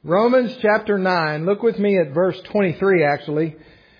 Romans chapter 9. Look with me at verse 23 actually.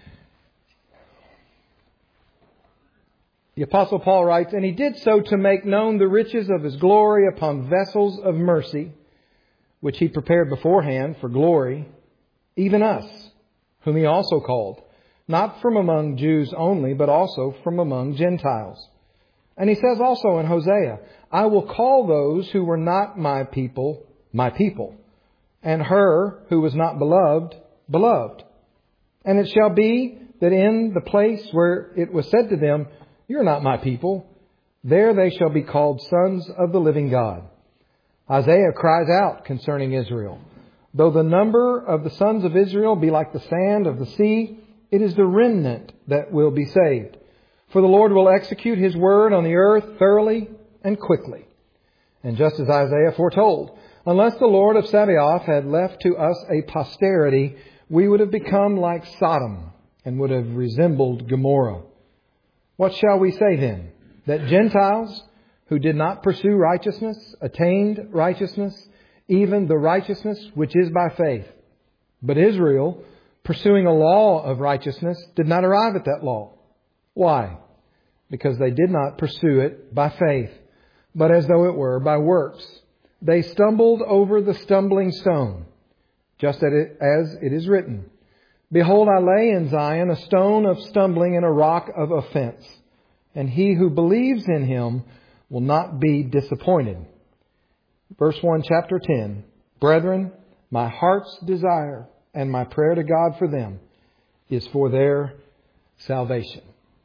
The Apostle Paul writes, "And he did so to make known the riches of his glory upon vessels of mercy, which he prepared beforehand for glory, even us, whom he also called, not from among Jews only, but also from among Gentiles." And he says also in Hosea, "I will call those who were not my people, and her who was not beloved, beloved. And it shall be that in the place where it was said to them, 'You're not my people,' there they shall be called sons of the living God." Isaiah cries out concerning Israel, "Though the number of the sons of Israel be like the sand of the sea, it is the remnant that will be saved. For the Lord will execute His word on the earth thoroughly and quickly." And just as Isaiah foretold, unless the Lord of Sabaoth had left to us a posterity, we would have become like Sodom and would have resembled Gomorrah. What shall we say then? That Gentiles who did not pursue righteousness attained righteousness, even the righteousness which is by faith. But Israel, pursuing a law of righteousness, did not arrive at that law. Why? Because they did not pursue it by faith, but as though it were by works. They stumbled over the stumbling stone, just as it is written, "Behold, I lay in Zion a stone of stumbling and a rock of offense, and he who believes in Him will not be disappointed." Verse 1, chapter 10. "Brethren, my heart's desire and my prayer to God for them is for their salvation."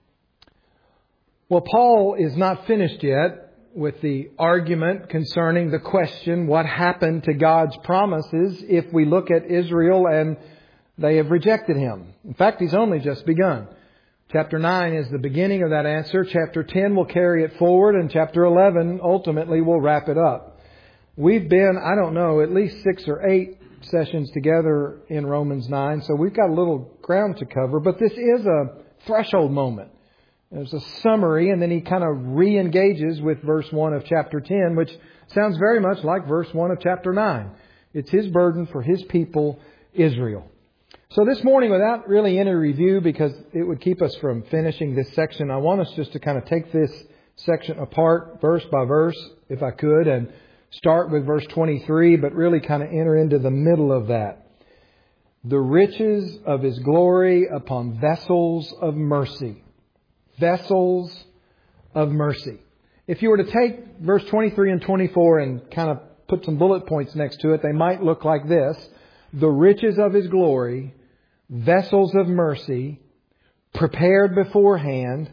Well, Paul is not finished yet with the argument concerning the question, what happened to God's promises if we look at Israel and they have rejected Him. In fact, he's only just begun. Chapter 9 is the beginning of that answer. Chapter 10 will carry it forward, and chapter 11 ultimately will wrap it up. We've been, at least 6 or 8 sessions together in Romans 9, so we've got a little ground to cover, but this is a threshold moment. There's a summary, and then he kind of re-engages with verse 1 of chapter 10, which sounds very much like verse 1 of chapter 9. It's his burden for his people, Israel. So this morning, without really any review, because it would keep us from finishing this section, I want us just to kind of take this section apart verse by verse, if I could, and start with verse 23, but really kind of enter into the middle of that. The riches of His glory upon vessels of mercy. Vessels of mercy. If you were to take verse 23 and 24 and kind of put some bullet points next to it, they might look like this. The riches of His glory, vessels of mercy, prepared beforehand,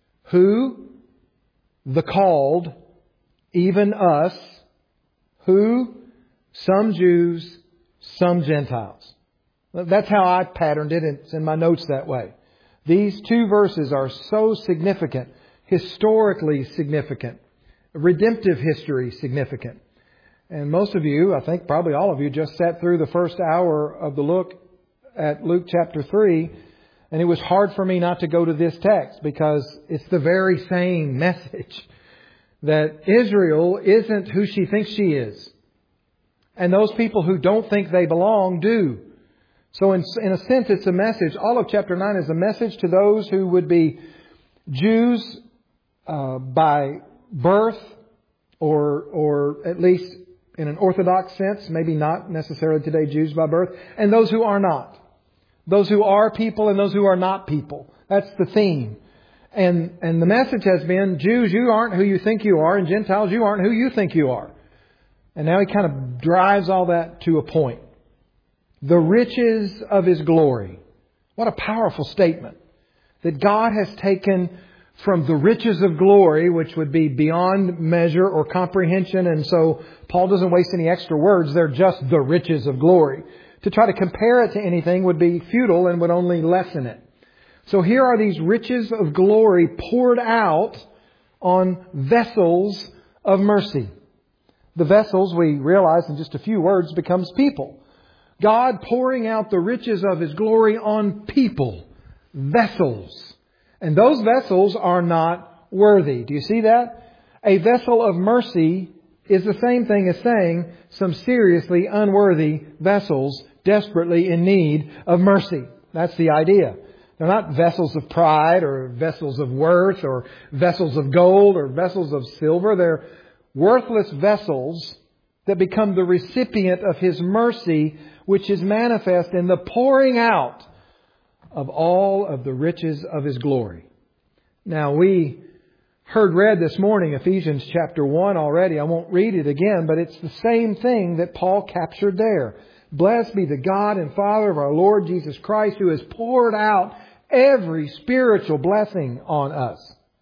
who? The called, even us, who? Some Jews, some Gentiles. That's how I patterned it. It's in my notes that way. These two verses are so significant, historically significant, redemptive history significant. And most of you, I think probably all of you, just sat through the first hour of the look at Luke chapter 3, and it was hard for me not to go to this text because it's the very same message that Israel isn't who she thinks she is. And those people who don't think they belong do. So in a sense, it's a message. All of chapter 9 is a message to those who would be Jews by birth, or at least in an Orthodox sense, maybe not necessarily today Jews by birth, and those who are not. Those who are people and those who are not people. That's the theme. And the message has been, Jews, you aren't who you think you are, and Gentiles, you aren't who you think you are. And now he kind of drives all that to a point. The riches of His glory. What a powerful statement. That God has taken from the riches of glory, which would be beyond measure or comprehension. And so Paul doesn't waste any extra words. They're just the riches of glory. To try to compare it to anything would be futile and would only lessen it. So here are these riches of glory poured out on vessels of mercy. The vessels, we realize in just a few words, becomes people. God pouring out the riches of His glory on people, vessels. And those vessels are not worthy. Do you see that? A vessel of mercy is the same thing as saying some seriously unworthy vessels desperately in need of mercy. That's the idea. They're not vessels of pride or vessels of worth or vessels of gold or vessels of silver. They're worthless vessels that become the recipient of His mercy, which is manifest in the pouring out of all of the riches of His glory. Now, we heard read this morning Ephesians chapter 1 already. I won't read it again, but it's the same thing that Paul captured there. Blessed be the God and Father of our Lord Jesus Christ, who has poured out every spiritual blessing on us.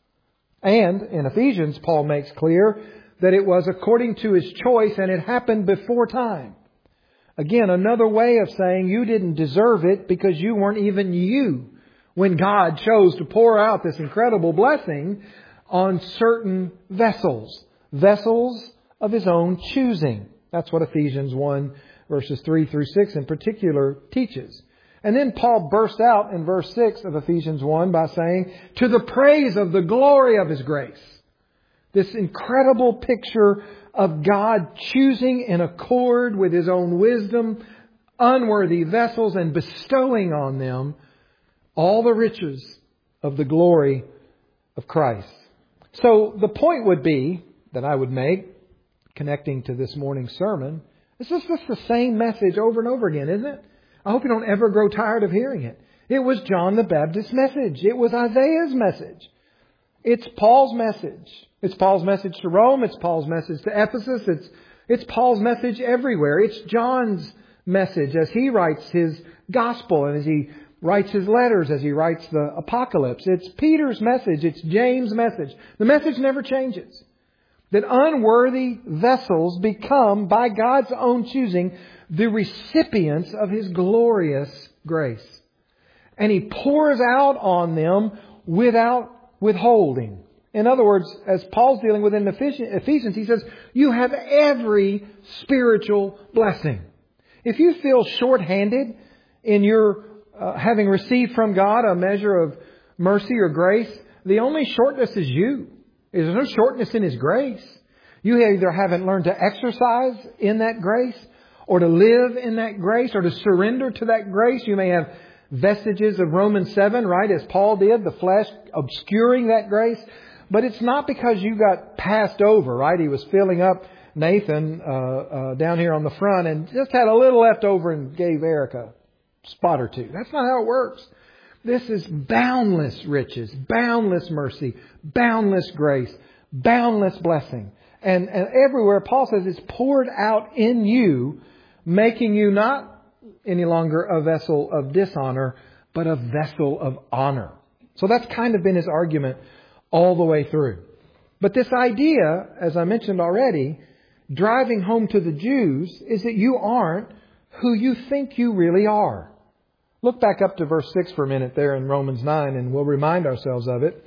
And in Ephesians, Paul makes clear that it was according to His choice and it happened before time. Again, another way of saying you didn't deserve it because you weren't even you when God chose to pour out this incredible blessing on certain vessels. Vessels of His own choosing. That's what Ephesians 1 verses 3 through 6 in particular teaches. And then Paul bursts out in verse 6 of Ephesians 1 by saying, to the praise of the glory of His grace. This incredible picture of God choosing in accord with His own wisdom unworthy vessels and bestowing on them all the riches of the glory of Christ. So the point would be that I would make, connecting to this morning's sermon, this is just the same message over and over again, isn't it? I hope you don't ever grow tired of hearing it. It was John the Baptist's message. It was Isaiah's message. It's Paul's message. It's Paul's message to Rome. It's Paul's message to Ephesus. It's Paul's message everywhere. It's John's message as he writes his gospel and as he writes his letters, as he writes the apocalypse. It's Peter's message. It's James' message. The message never changes. That unworthy vessels become, by God's own choosing, the recipients of His glorious grace. And He pours out on them without withholding. In other words, as Paul's dealing with in Ephesians, he says, you have every spiritual blessing. If you feel short-handed in your having received from God a measure of mercy or grace, the only shortness is you. There's no shortness in His grace. You either haven't learned to exercise in that grace or to live in that grace or to surrender to that grace. You may have vestiges of Romans 7, right, as Paul did, the flesh obscuring that grace. But it's not because you got passed over, right? He was filling up Nathan down here on the front and just had a little left over and gave Eric a spot or two. That's not how it works. This is boundless riches, boundless mercy, boundless grace, boundless blessing. And everywhere Paul says it's poured out in you, making you not any longer a vessel of dishonor, but a vessel of honor. So that's kind of been his argument all the way through. But this idea, as I mentioned already, driving home to the Jews, is that you aren't who you think you really are. Look back up to verse 6 for a minute there in Romans 9 and we'll remind ourselves of it.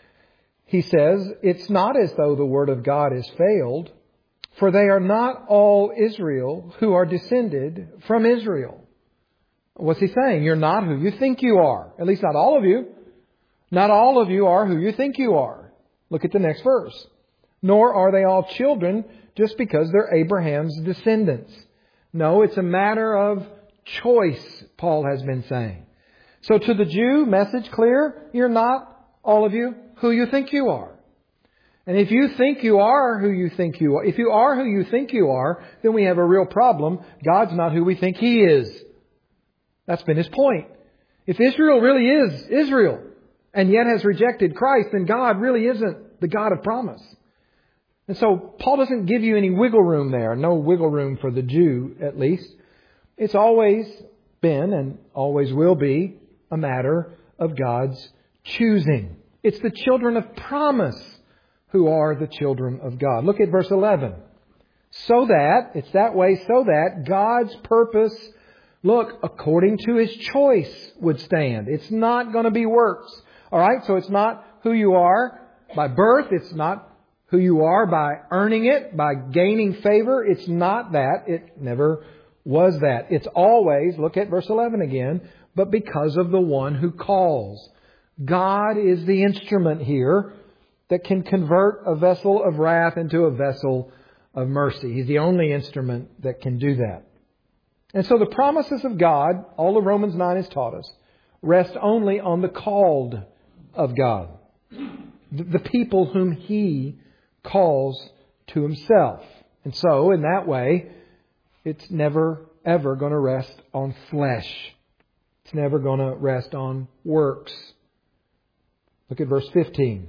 He says, it's not as though the word of God has failed, for they are not all Israel who are descended from Israel. What's he saying? You're not who you think you are. At least not all of you. Not all of you are who you think you are. Look at the next verse. Nor are they all children just because they're Abraham's descendants. No, it's a matter of choice, Paul has been saying. So to the Jew, message clear, you're not, all of you, who you think you are. And if you think you are who you think you are, if you are who you think you are, then we have a real problem. God's not who we think He is. That's been his point. If Israel really is Israel and yet has rejected Christ, then God really isn't the God of promise. And so Paul doesn't give you any wiggle room there. No wiggle room for the Jew, at least. It's always been and always will be a matter of God's choosing. It's the children of promise who are the children of God. Look at verse 11. So that, it's that way, so that God's purpose, look, according to His choice would stand. It's not going to be works. All right, so it's not who you are by birth. It's not who you are by earning it, by gaining favor. It's not that. It never was that. It's always, look at verse 11 again, but because of the one who calls. God is the instrument here that can convert a vessel of wrath into a vessel of mercy. He's the only instrument that can do that. And so the promises of God, all of Romans 9 has taught us, rest only on the called of God. The people whom He calls to Himself. And so, in that way, it's never, ever going to rest on flesh. It's never going to rest on works. Look at verse 15.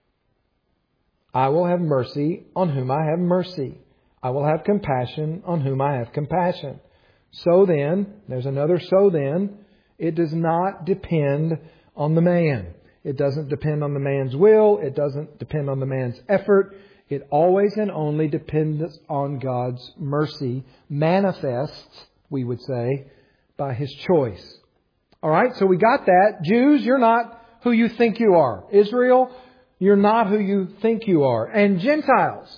I will have mercy on whom I have mercy. I will have compassion on whom I have compassion. So then, there's another so then, it does not depend on the man. It doesn't depend on the man's will. It doesn't depend on the man's effort. It always and only depends on God's mercy, manifests, we would say, by His choice. All right, so we got that. Jews, you're not who you think you are. Israel, you're not who you think you are. And Gentiles,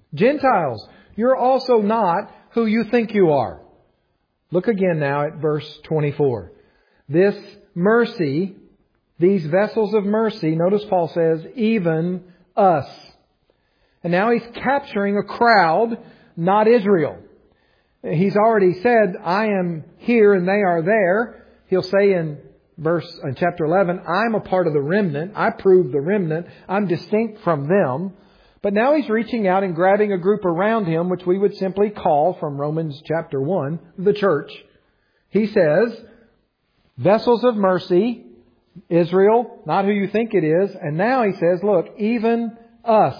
you're also not who you think you are. Look again now at verse 24. This mercy, these vessels of mercy, notice Paul says, even us. And now he's capturing a crowd, not Israel. He's already said, I am here and they are there. He'll say in chapter 11, I'm a part of the remnant. I prove the remnant. I'm distinct from them. But now he's reaching out and grabbing a group around him, which we would simply call, from Romans chapter 1, the church. He says, vessels of mercy, Israel, not who you think it is. And now he says, look, even us.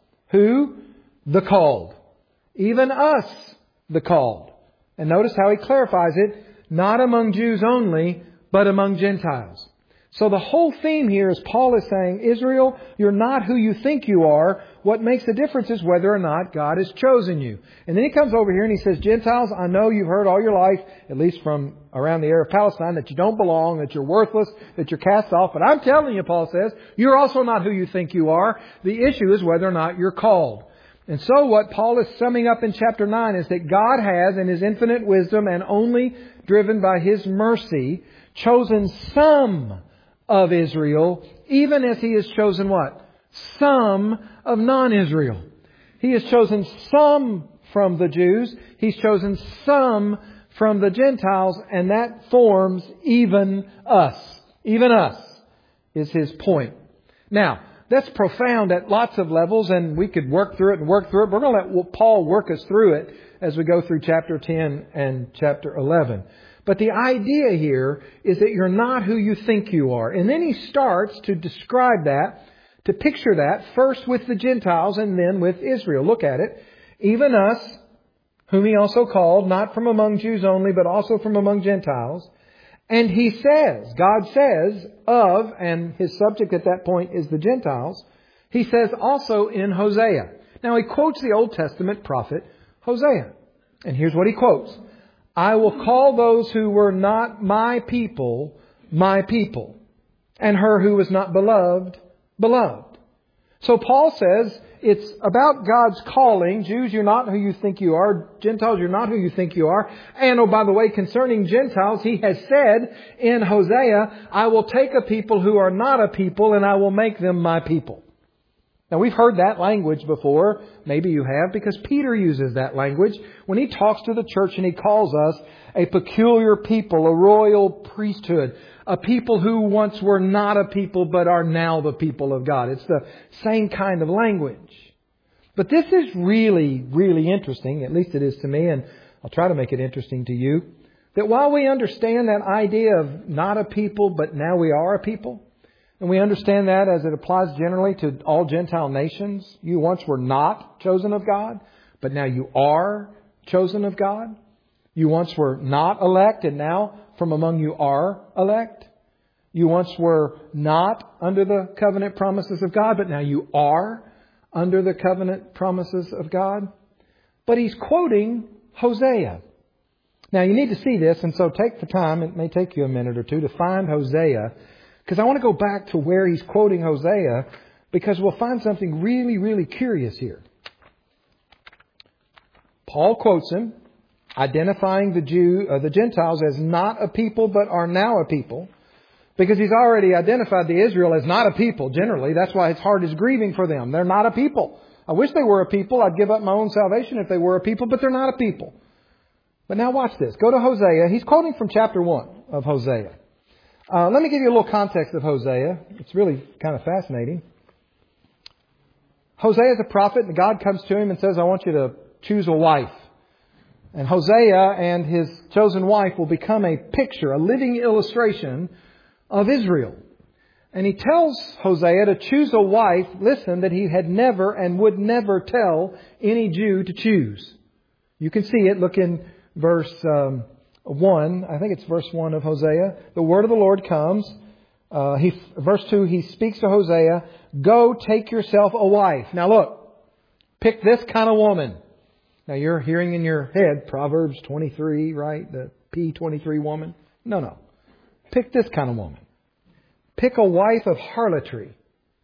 Who? The called. Even us, the called. And notice how he clarifies it, not among Jews only, but among Gentiles. So the whole theme here is Paul is saying, Israel, you're not who you think you are. What makes the difference is whether or not God has chosen you. And then he comes over here and he says, Gentiles, I know you've heard all your life, at least from around the area of Palestine, that you don't belong, that you're worthless, that you're cast off. But I'm telling you, Paul says, you're also not who you think you are. The issue is whether or not you're called. And so what Paul is summing up in chapter 9 is that God has, in His infinite wisdom and only driven by His mercy, chosen some of Israel, even as He has chosen what? Some of non-Israel. He has chosen some from the Jews. He's chosen some from the Gentiles, and that forms even us. Even us is His point. Now, that's profound at lots of levels, and we could work through it. But we're going to let Paul work us through it as we go through chapter 10 and chapter 11. But the idea here is that you're not who you think you are. And then he starts to describe that, to picture that, first with the Gentiles and then with Israel. Look at it. Even us, whom He also called, not from among Jews only, but also from among Gentiles. And He says, God says of, and His subject at that point is the Gentiles, He says also in Hosea. Now he quotes the Old Testament prophet Hosea. And here's what he quotes. I will call those who were not my people, and her who was not beloved, beloved. So Paul says it's about God's calling. Jews, you're not who you think you are. Gentiles, you're not who you think you are. And oh, by the way, concerning Gentiles, He has said in Hosea, I will take a people who are not a people and I will make them my people. Now, we've heard that language before. Maybe you have, because Peter uses that language when he talks to the church and he calls us a peculiar people, a royal priesthood, a people who once were not a people but are now the people of God. It's the same kind of language. But this is really, really interesting, at least it is to me, and I'll try to make it interesting to you, that while we understand that idea of not a people but now we are a people, and we understand that as it applies generally to all Gentile nations. You once were not chosen of God, but now you are chosen of God. You once were not elect, and now from among you are elect. You once were not under the covenant promises of God, but now you are under the covenant promises of God. But he's quoting Hosea. Now you need to see this, and so take the time, it may take you a minute or two, to find Hosea. Because I want to go back to where he's quoting Hosea, because we'll find something really, really curious here. Paul quotes him, identifying the Gentiles as not a people, but are now a people. Because he's already identified the Israel as not a people, generally. That's why his heart is grieving for them. They're not a people. I wish they were a people. I'd give up my own salvation if they were a people, but they're not a people. But now watch this. Go to Hosea. He's quoting from chapter 1 of Hosea. Let me give you a little context of Hosea. It's really kind of fascinating. Hosea is a prophet, and God comes to him and says, I want you to choose a wife. And Hosea and his chosen wife will become a picture, a living illustration of Israel. And he tells Hosea to choose a wife, listen, that he had never and would never tell any Jew to choose. You can see it. Look in verse 1. I think it's verse 1 of Hosea. The word of the Lord comes. Verse 2, he speaks to Hosea, go take yourself a wife. Now look, pick this kind of woman. Now you're hearing in your head Proverbs 23, right? The P23 woman. No. Pick this kind of woman. Pick a wife of harlotry.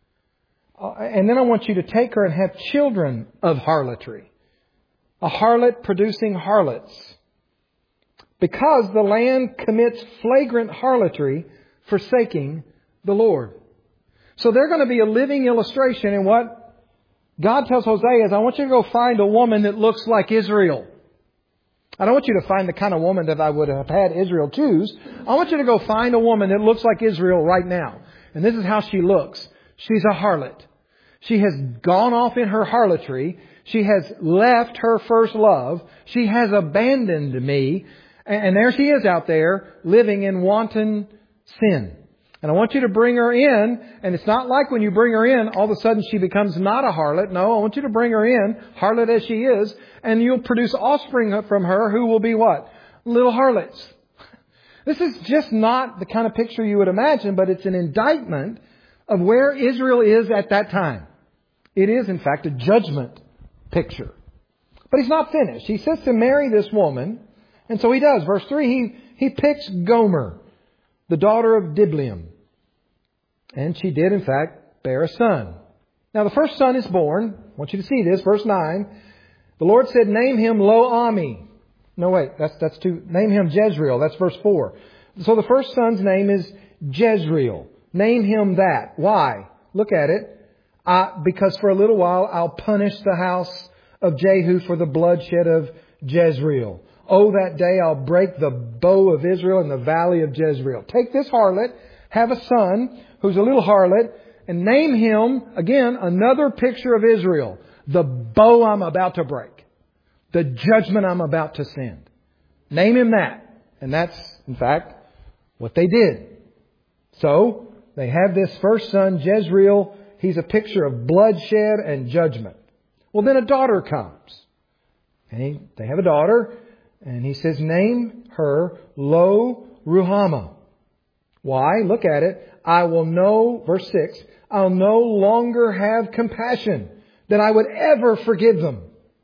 And then I want you to take her and have children of harlotry. A harlot producing harlots. Because the land commits flagrant harlotry, forsaking the Lord. So they're going to be a living illustration. And what God tells Hosea is, I want you to go find a woman that looks like Israel. I don't want you to find the kind of woman that I would have had Israel choose. I want you to go find a woman that looks like Israel right now. And this is how she looks. She's a harlot. She has gone off in her harlotry. She has left her first love. She has abandoned me. And there she is out there living in wanton sin. And I want you to bring her in. And it's not like when you bring her in, all of a sudden she becomes not a harlot. No, I want you to bring her in, harlot as she is, and you'll produce offspring from her who will be what? Little harlots. This is just not the kind of picture you would imagine, but it's an indictment of where Israel is at that time. It is, in fact, a judgment picture. But he's not finished. He says to marry this woman. And so he does. Verse 3, he picks Gomer, the daughter of Diblaim. And she did, in fact, bear a son. Now, the first son is born. I want you to see this. Verse 9. The Lord said, name him Lo-Ami. No, wait. That's to name him Jezreel. That's verse 4. So the first son's name is Jezreel. Name him that. Why? Look at it. Because for a little while I'll punish the house of Jehu for the bloodshed of Jezreel. Oh, that day I'll break the bow of Israel in the valley of Jezreel. Take this harlot, have a son who's a little harlot, and name him, again, another picture of Israel. The bow I'm about to break. The judgment I'm about to send. Name him that. And that's, in fact, what they did. So, they have this first son, Jezreel. He's a picture of bloodshed and judgment. Well, then a daughter comes. And they have a daughter. And he says, name her Lo-Ruhamah. Why? Look at it. I will know, verse 6, I'll no longer have compassion that I would ever forgive them.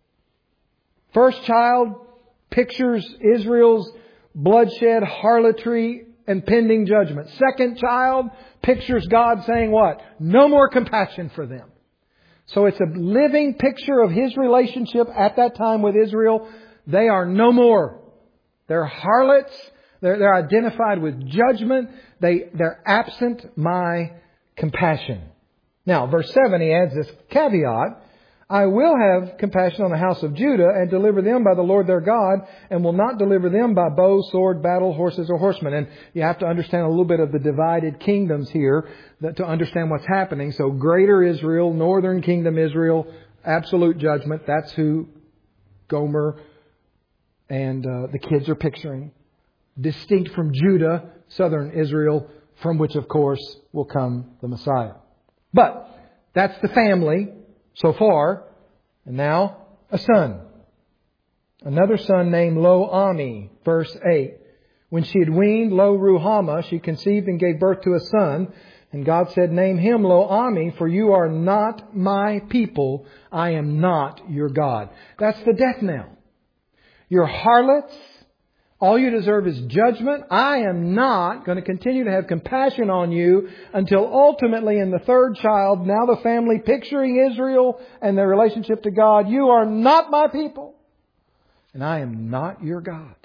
First child pictures Israel's bloodshed, harlotry, and pending judgment. Second child pictures God saying what? No more compassion for them. So it's a living picture of His relationship at that time with Israel. They are no more. They're harlots. They're identified with judgment. They're absent my compassion. Now, verse 7, he adds this caveat. I will have compassion on the house of Judah and deliver them by the Lord their God, and will not deliver them by bow, sword, battle, horses, or horsemen. And you have to understand a little bit of the divided kingdoms here to understand what's happening. So greater Israel, northern kingdom Israel, absolute judgment. That's who Gomer and the kids are picturing. Distinct from Judah, southern Israel, from which, of course, will come the Messiah. But that's the family so far. And now, a son. Another son named Lo-Ami, verse 8. When she had weaned Lo-Ruhamah, she conceived and gave birth to a son. And God said, name him Lo-Ami, for you are not my people. I am not your God. That's the death knell. You're harlots. All you deserve is judgment. I am not going to continue to have compassion on you until ultimately in the third child, now the family picturing Israel and their relationship to God, you are not my people. And I am not your God.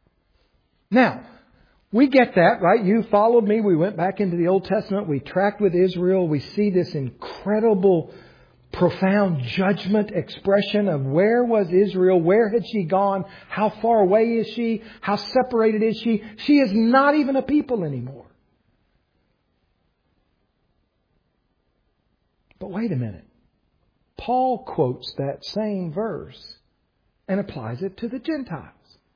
Now, we get that, right? You followed me. We went back into the Old Testament. We tracked with Israel. We see this incredible profound judgment expression of where was Israel? Where had she gone? How far away is she? How separated is she? She is not even a people anymore. But wait a minute. Paul quotes that same verse and applies it to the Gentiles.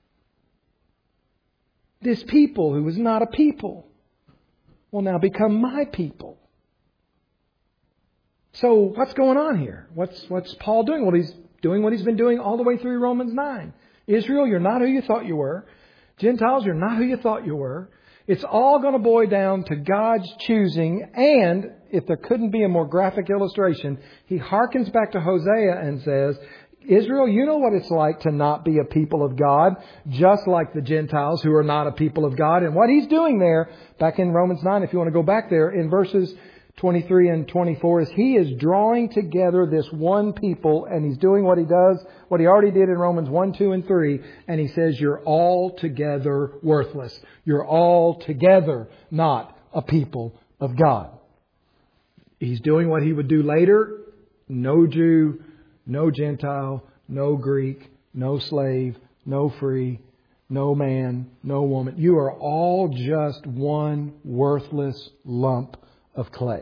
This people who was not a people will now become my people. So what's going on here? What's Paul doing? Well, he's doing what he's been doing all the way through Romans 9. Israel, you're not who you thought you were. Gentiles, you're not who you thought you were. It's all going to boil down to God's choosing. And if there couldn't be a more graphic illustration, he harkens back to Hosea and says, Israel, you know what it's like to not be a people of God, just like the Gentiles who are not a people of God. And what he's doing there, back in Romans 9, if you want to go back there, in verses 23 and 24, is he is drawing together this one people, and he's doing what he does, what he already did in Romans 1, 2, and 3, and he says, you're altogether worthless. You're altogether not a people of God. He's doing what he would do later. No Jew, no Gentile, no Greek, no slave, no free, no man, no woman. You are all just one worthless lump of clay.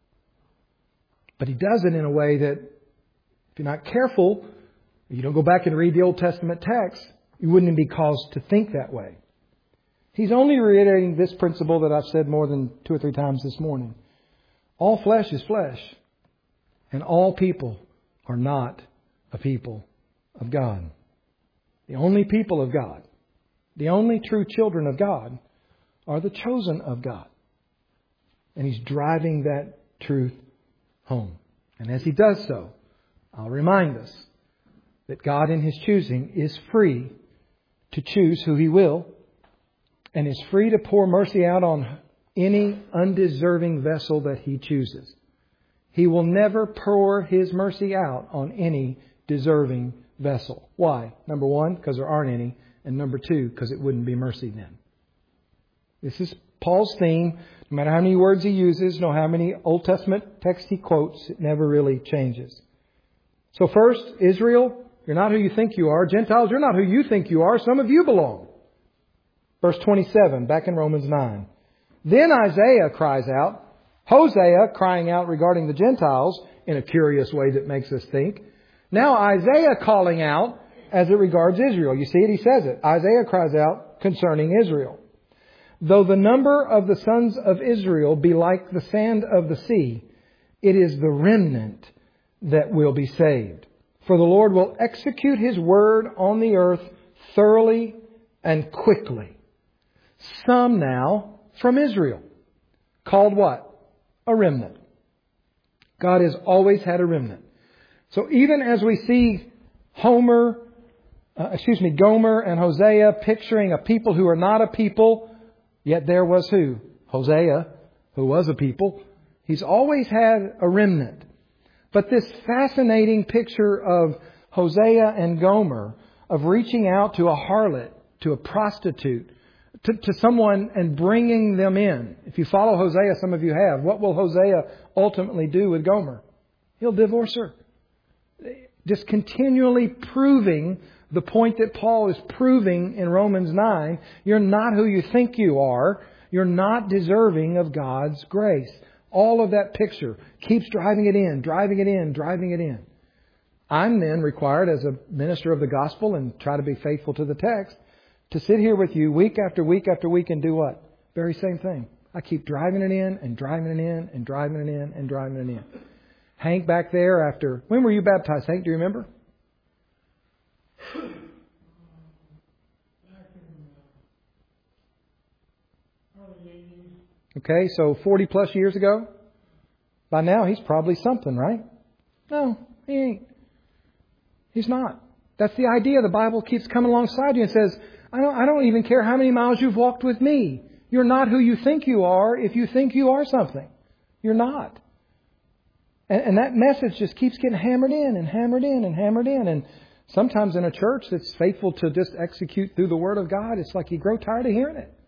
But he does it in a way that, if you're not careful, if you don't go back and read the Old Testament text, you wouldn't be caused to think that way. He's only reiterating this principle that I've said more than 2 or 3 times this morning. All flesh is flesh, and all people are not a people of God. The only people of God, the only true children of God, are the chosen of God. And he's driving that truth home. And as he does so, I'll remind us that God in his choosing is free to choose who he will, and is free to pour mercy out on any undeserving vessel that he chooses. He will never pour his mercy out on any deserving vessel. Why? Number one, because there aren't any. And number two, because it wouldn't be mercy then. This is Paul's theme. No matter how many words he uses, no how many Old Testament texts he quotes, it never really changes. So first, Israel, you're not who you think you are. Gentiles, you're not who you think you are. Some of you belong. Verse 27, back in Romans 9. Then Isaiah cries out, Hosea crying out regarding the Gentiles in a curious way that makes us think. Now Isaiah calling out as it regards Israel. You see it? He says it. Isaiah cries out concerning Israel. Though the number of the sons of Israel be like the sand of the sea, it is the remnant that will be saved. For the Lord will execute His word on the earth thoroughly and quickly. Some now from Israel. Called what? A remnant. God has always had a remnant. So even as we see Gomer and Hosea picturing a people who are not a people, yet there was who? Hosea, who was a people. He's always had a remnant. But this fascinating picture of Hosea and Gomer, of reaching out to a harlot, to a prostitute, to someone and bringing them in. If you follow Hosea, some of you have, what will Hosea ultimately do with Gomer? He'll divorce her. Just continually proving the point that Paul is proving in Romans 9. You're not who you think you are. You're not deserving of God's grace. All of that picture keeps driving it in, driving it in, driving it in. I'm then required as a minister of the gospel, and try to be faithful to the text, to sit here with you week after week after week and do what? Very same thing. I keep driving it in and driving it in and driving it in and driving it in. Hank back there after... When were you baptized, Hank? Do you remember? Okay, so 40 plus years ago. By now he's probably something, right? No, he ain't. He's not. That's the idea. The Bible keeps coming alongside you and says, I don't even care how many miles you've walked with me. You're not who you think you are if you think you are something. You're not. And that message just keeps getting hammered in and hammered in and hammered in. And sometimes in a church that's faithful to just execute through the Word of God, it's like you grow tired of hearing it.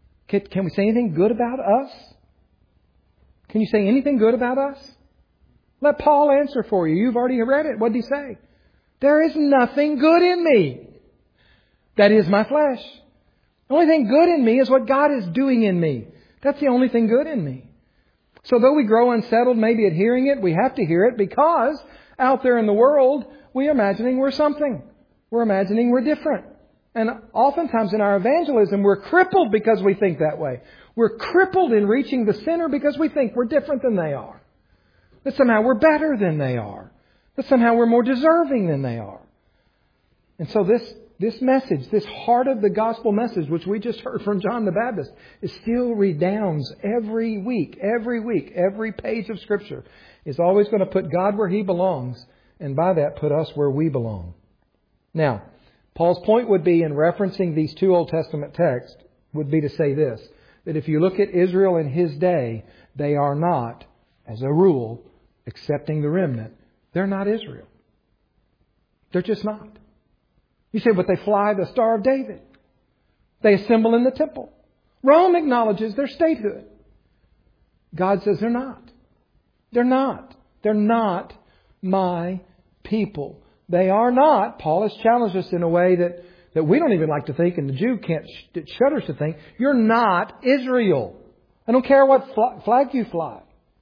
Can we say anything good about us? Can you say anything good about us? Let Paul answer for you. You've already read it. What did he say? There is nothing good in me. That is my flesh. The only thing good in me is what God is doing in me. That's the only thing good in me. So though we grow unsettled maybe at hearing it, we have to hear it because out there in the world, we're imagining we're something. We're imagining we're different. And oftentimes in our evangelism, we're crippled because we think that way. We're crippled in reaching the sinner because we think we're different than they are. That somehow we're better than they are. That somehow we're more deserving than they are. And so this message, this heart of the gospel message, which we just heard from John the Baptist, it still redounds every week. Every page of Scripture is always going to put God where He belongs, and by that put us where we belong. Now, Paul's point would be in referencing these two Old Testament texts would be to say this, that if you look at Israel in his day, they are not, as a rule, excepting the remnant, they're not Israel. They're just not. You say, but they fly the Star of David. They assemble in the temple. Rome acknowledges their statehood. God says they're not. They're not. They're not my people. They are not. Paul has challenged us in a way that we don't even like to think, and the Jew it shudders to think, you're not Israel. I don't care what flag you fly.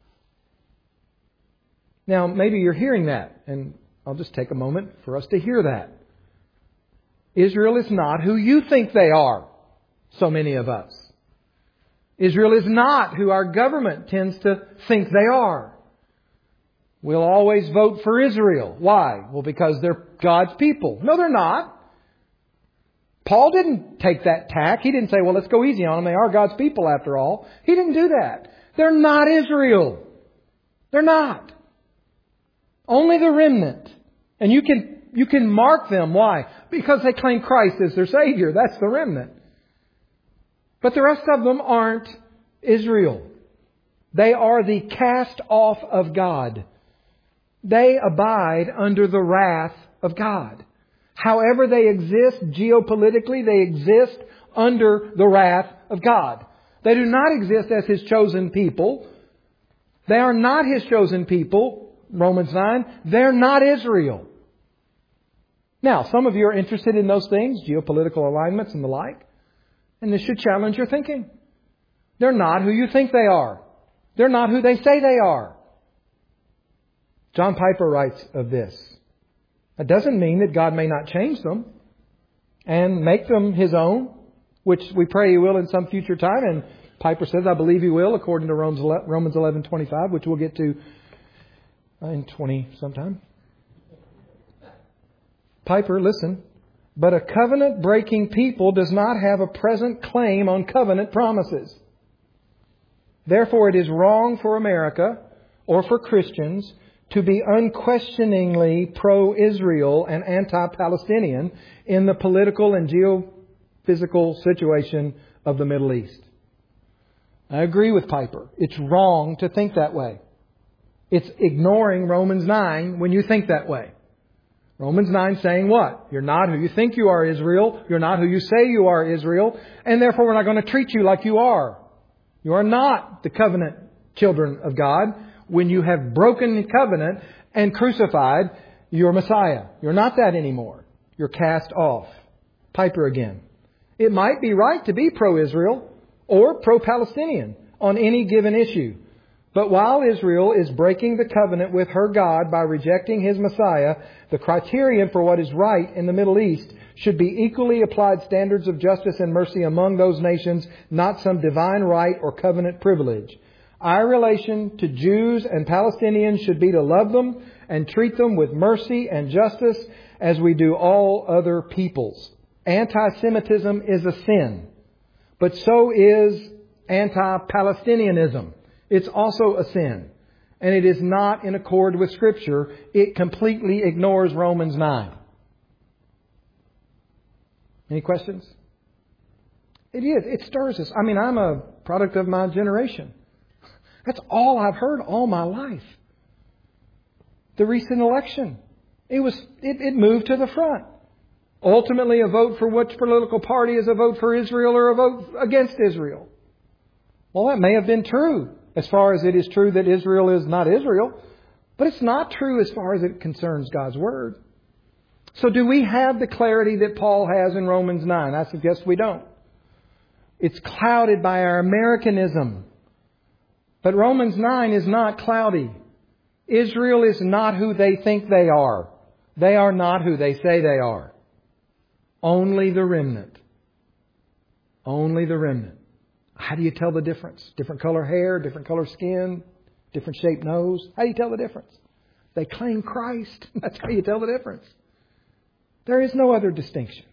Now, maybe you're hearing that, and I'll just take a moment for us to hear that. Israel is not who you think they are, so many of us. Israel is not who our government tends to think they are. We'll always vote for Israel. Why? Well, because they're God's people. No, they're not. Paul didn't take that tack. He didn't say, well, let's go easy on them. They are God's people after all. He didn't do that. They're not Israel. They're not. Only the remnant. And you can mark them. Why? Because they claim Christ as their Savior. That's the remnant. But the rest of them aren't Israel. They are the cast off of God. They abide under the wrath of God. However they exist geopolitically, they exist under the wrath of God. They do not exist as His chosen people. They are not His chosen people. Romans 9. They're not Israel. Now, some of you are interested in those things, geopolitical alignments and the like. And this should challenge your thinking. They're not who you think they are. They're not who they say they are. John Piper writes of this. That doesn't mean that God may not change them and make them His own, which we pray He will in some future time. And Piper says, I believe He will, according to Romans 11:25, which we'll get to in 20 sometime. Piper, listen. But a covenant-breaking people does not have a present claim on covenant promises. Therefore, it is wrong for America or for Christians to be unquestioningly pro-Israel and anti-Palestinian in the political and geophysical situation of the Middle East. I agree with Piper. It's wrong to think that way. It's ignoring Romans 9 when you think that way. Romans 9 saying what? You're not who you think you are, Israel. You're not who you say you are, Israel. And therefore we're not going to treat you like you are. You are not the covenant children of God when you have broken the covenant and crucified your Messiah. You're not that anymore. You're cast off. Piper again. It might be right to be pro-Israel or pro-Palestinian on any given issue. But while Israel is breaking the covenant with her God by rejecting His Messiah, the criterion for what is right in the Middle East should be equally applied standards of justice and mercy among those nations, not some divine right or covenant privilege. Our relation to Jews and Palestinians should be to love them and treat them with mercy and justice as we do all other peoples. Anti-Semitism is a sin, but so is anti-Palestinianism. It's also a sin. And it is not in accord with Scripture. It completely ignores Romans 9. Any questions? It is. It stirs us. I mean, I'm a product of my generation. That's all I've heard all my life. The recent election. It moved to the front. Ultimately, a vote for which political party is a vote for Israel or a vote against Israel. Well, that may have been true. As far as it is true that Israel is not Israel, But it's not true as far as it concerns God's Word. So do we have the clarity that Paul has in Romans 9? I suggest we don't. It's clouded by our Americanism. But Romans 9 is not cloudy. Israel is not who they think they are. They are not who they say they are. Only the remnant. Only the remnant. How do you tell the difference? Different color hair, different color skin, different shaped nose. How do you tell the difference? They claim Christ. That's how you tell the difference. There is no other distinction.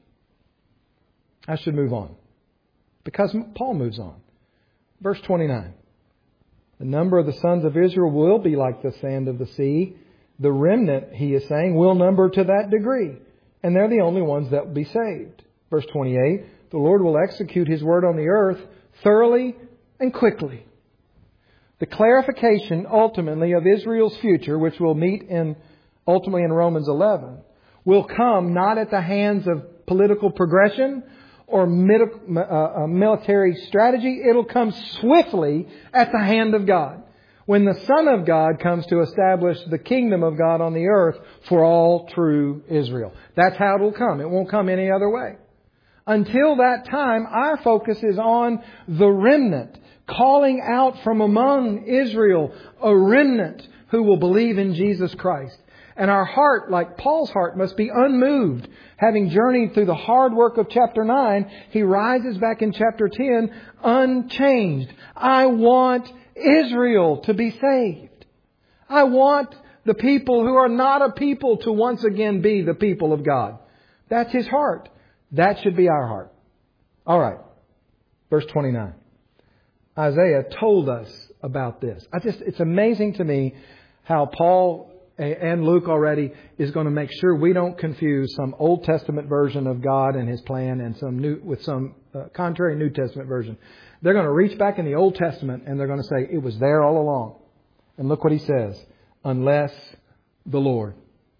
I should move on. Because Paul moves on. Verse 29. The number of the sons of Israel will be like the sand of the sea. The remnant, he is saying, will number to that degree. And they're the only ones that will be saved. Verse 28. The Lord will execute His word on the earth thoroughly and quickly. The clarification ultimately of Israel's future, which we'll meet ultimately in Romans 11, will come not at the hands of political progression or military strategy. It'll come swiftly at the hand of God. When the Son of God comes to establish the kingdom of God on the earth for all true Israel. That's how it will come. It won't come any other way. Until that time, our focus is on the remnant, calling out from among Israel a remnant who will believe in Jesus Christ. And our heart, like Paul's heart, must be unmoved. Having journeyed through the hard work of chapter 9, he rises back in chapter 10 unchanged. I want Israel to be saved. I want the people who are not a people to once again be the people of God. That's his heart. That should be our heart. All right. Verse 29. Isaiah told us about this. It's amazing to me how Paul and Luke already is going to make sure we don't confuse some Old Testament version of God and His plan and some contrary New Testament version. They're going to reach back in the Old Testament and they're going to say it was there all along. And look what he says. Unless the Lord.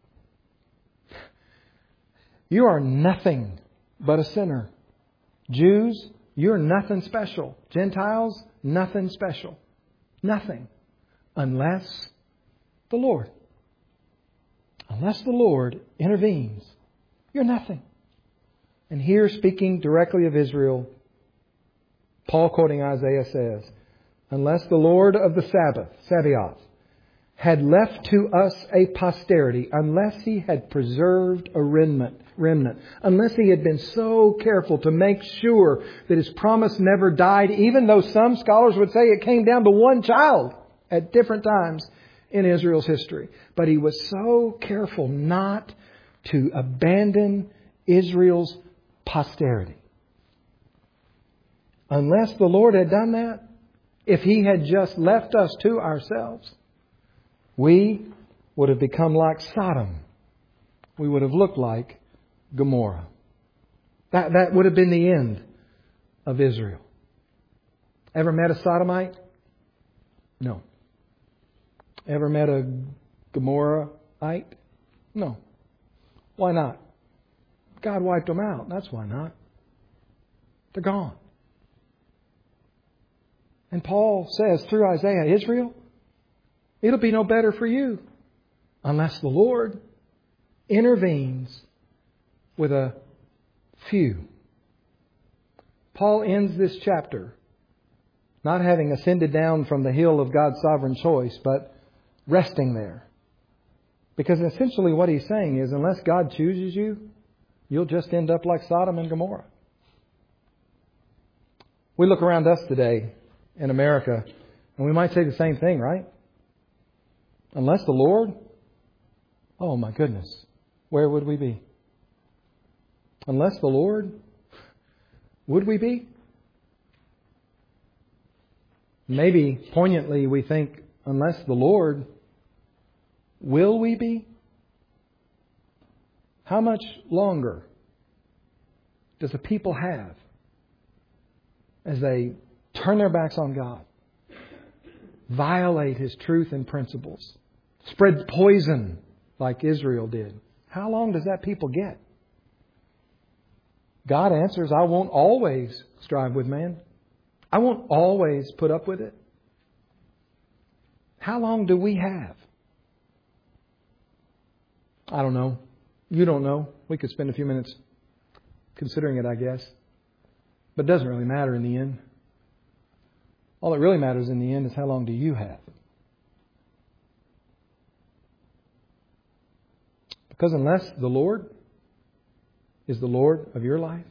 You are nothing but a sinner. Jews, you're nothing special. Gentiles, nothing special. Nothing. Unless the Lord. Unless the Lord intervenes, you're nothing. And here, speaking directly of Israel, Paul, quoting Isaiah, says, unless the Lord of the Sabaoth, had left to us a posterity, unless He had preserved a remnant, unless He had been so careful to make sure that His promise never died, even though some scholars would say it came down to one child at different times in Israel's history. But He was so careful not to abandon Israel's posterity. Unless the Lord had done that, if He had just left us to ourselves, we would have become like Sodom. We would have looked like Gomorrah. That would have been the end of Israel. Ever met a Sodomite? No. Ever met a Gomorrahite? No. Why not? God wiped them out. That's why not. They're gone. And Paul says through Isaiah, Israel, it'll be no better for you unless the Lord intervenes with a few. Paul ends this chapter not having ascended down from the hill of God's sovereign choice, but resting there. Because essentially what he's saying is, unless God chooses you, you'll just end up like Sodom and Gomorrah. We look around us today in America, and we might say the same thing, right? Unless the Lord, oh my goodness, where would we be? Unless the Lord, would we be? Maybe poignantly we think, unless the Lord, will we be? How much longer does the people have as they turn their backs on God, violate His truth and principles, spread poison like Israel did? How long does that people get? God answers, I won't always strive with man. I won't always put up with it. How long do we have? I don't know. You don't know. We could spend a few minutes considering it, I guess. But it doesn't really matter in the end. All that really matters in the end is how long do you have? Because unless the Lord is the Lord of your life,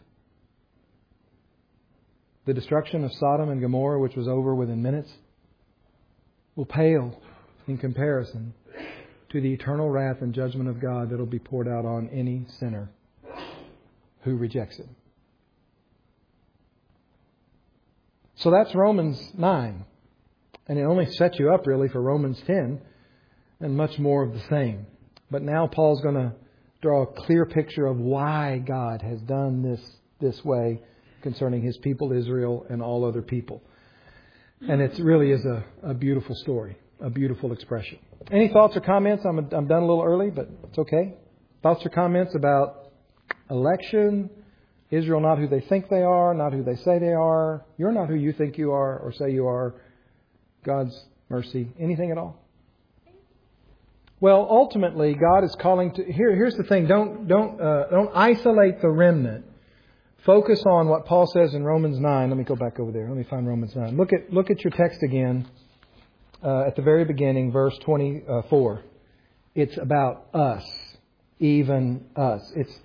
the destruction of Sodom and Gomorrah, which was over within minutes, will pale in comparison to the eternal wrath and judgment of God that will be poured out on any sinner who rejects it. So that's Romans 9. And it only sets you up really for Romans 10 and much more of the same. But now Paul's going to draw a clear picture of why God has done this way concerning His people Israel and all other people. And it really is a beautiful story, a beautiful expression. Any thoughts or comments? I'm done a little early, but it's okay. Thoughts or comments about election? Israel not who they think they are, not who they say they are. You're not who you think you are or say you are. God's mercy. Anything at all? Well, ultimately, God is calling to... Here's the thing. Don't isolate the remnant. Focus on what Paul says in Romans 9. Let me go back over there. Let me find Romans 9. Look at your text again at the very beginning, verse 24. It's about us, even us.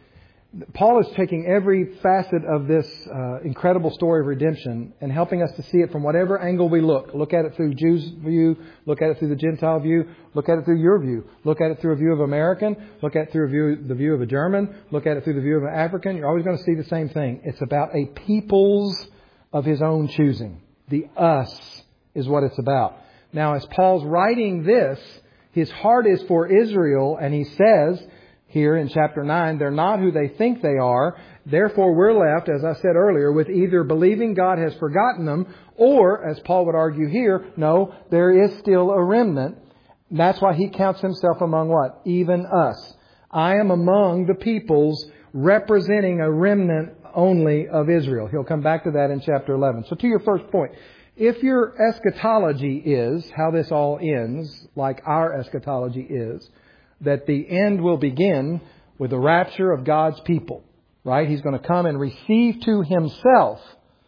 Paul is taking every facet of this incredible story of redemption and helping us to see it from whatever angle we look. Look at it through Jews' view. Look at it through the Gentile view. Look at it through your view. Look at it through a view of American. Look at it through the view of a German. Look at it through the view of an African. You're always going to see the same thing. It's about a peoples of His own choosing. The us is what it's about. Now, as Paul's writing this, his heart is for Israel, and he says... Here in chapter 9, they're not who they think they are. Therefore, we're left, as I said earlier, with either believing God has forgotten them, or, as Paul would argue here, no, there is still a remnant. That's why he counts himself among what? Even us. I am among the peoples representing a remnant only of Israel. He'll come back to that in chapter 11. So to your first point, if your eschatology is how this all ends, like our eschatology is, that the end will begin with the rapture of God's people. Right? He's going to come and receive to Himself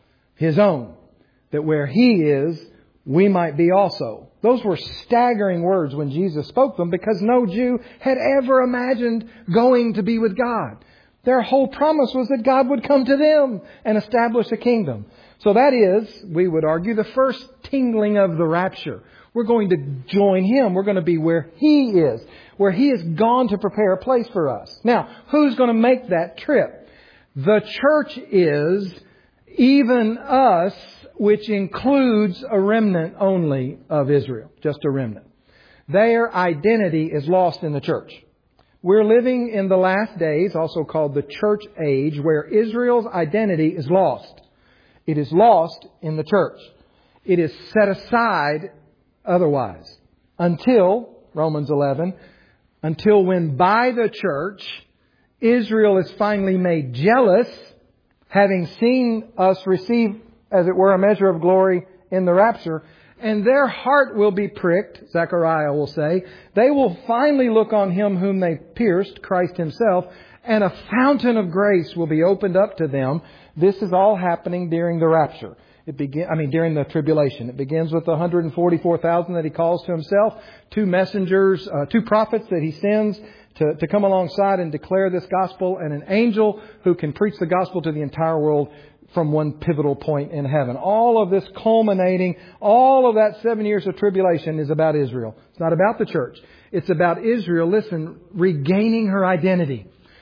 His own. That where He is, we might be also. Those were staggering words when Jesus spoke them because no Jew had ever imagined going to be with God. Their whole promise was that God would come to them and establish a kingdom. So that is, we would argue, the first tingling of the rapture. We're going to join Him. We're going to be where He is. Where He has gone to prepare a place for us. Now, who's going to make that trip? The church is even us, which includes a remnant only of Israel. Just a remnant. Their identity is lost in the church. We're living in the last days, also called the church age, where Israel's identity is lost. It is lost in the church. It is set aside otherwise. Until, Romans 11, until when by the church, Israel is finally made jealous, having seen us receive, as it were, a measure of glory in the rapture, and their heart will be pricked, Zechariah will say. They will finally look on Him whom they pierced, Christ Himself, and a fountain of grace will be opened up to them. This is all happening during the rapture. During the tribulation. It begins with the 144,000 that He calls to Himself, 2 messengers, 2 prophets that He sends to come alongside and declare this gospel, and an angel who can preach the gospel to the entire world from one pivotal point in heaven. All of this culminating, all of that 7 years of tribulation is about Israel. It's not about the church. It's about Israel, listen, regaining her identity.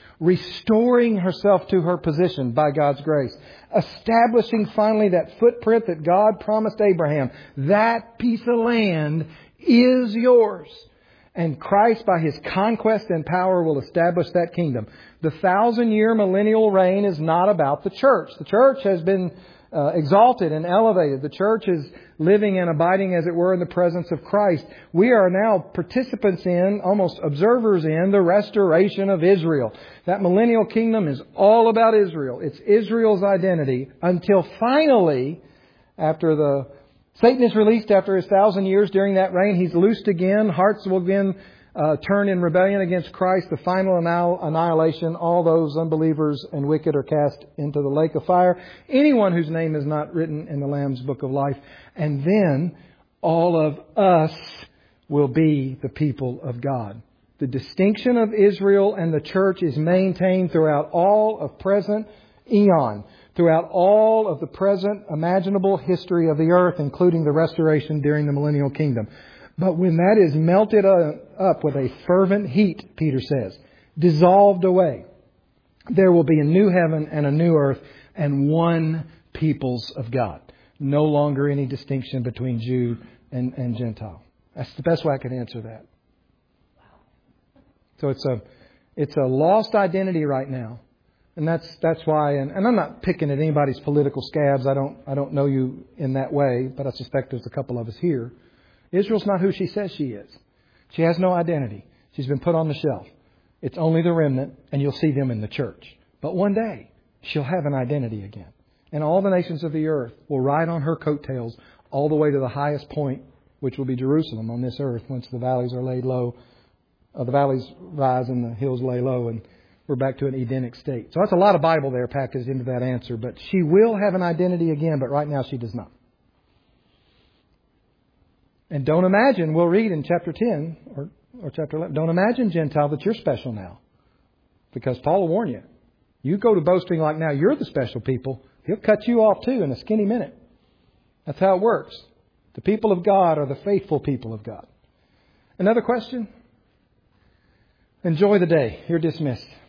Restoring herself to her position by God's grace. Establishing finally that footprint that God promised Abraham. That piece of land is yours. And Christ, by His conquest and power, will establish that kingdom. The 1,000-year millennial reign is not about the church. The church has been exalted and elevated. The church is living and abiding, as it were, in the presence of Christ. We are now participants in, almost observers in, the restoration of Israel. That millennial kingdom is all about Israel. It's Israel's identity until finally, Satan is released after his 1,000 years. During that reign, he's loosed again. Hearts will again turn in rebellion against Christ, the final annihilation, all those unbelievers and wicked are cast into the lake of fire. Anyone whose name is not written in the Lamb's book of life. And then all of us will be the people of God. The distinction of Israel and the church is maintained throughout all of present eon, throughout all of the present imaginable history of the earth, including the restoration during the millennial kingdom. But when that is melted up with a fervent heat, Peter says, dissolved away, there will be a new heaven and a new earth and one peoples of God. No longer any distinction between Jew and Gentile. That's the best way I can answer that. So it's a lost identity right now. And that's why, and I'm not picking at anybody's political scabs. I don't know you in that way, but I suspect there's a couple of us here. Israel's not who she says she is. She has no identity. She's been put on the shelf. It's only the remnant, and you'll see them in the church. But one day, she'll have an identity again. And all the nations of the earth will ride on her coattails all the way to the highest point, which will be Jerusalem on this earth, once the valleys are laid low. The valleys rise and the hills lay low, and we're back to an Edenic state. So that's a lot of Bible there packaged into that answer. But she will have an identity again, but right now she does not. And don't imagine, we'll read in chapter 10 or chapter 11, don't imagine, Gentile, that you're special now. Because Paul will warn you. You go to boasting like now you're the special people, he'll cut you off too in a skinny minute. That's how it works. The people of God are the faithful people of God. Another question? Enjoy the day. You're dismissed.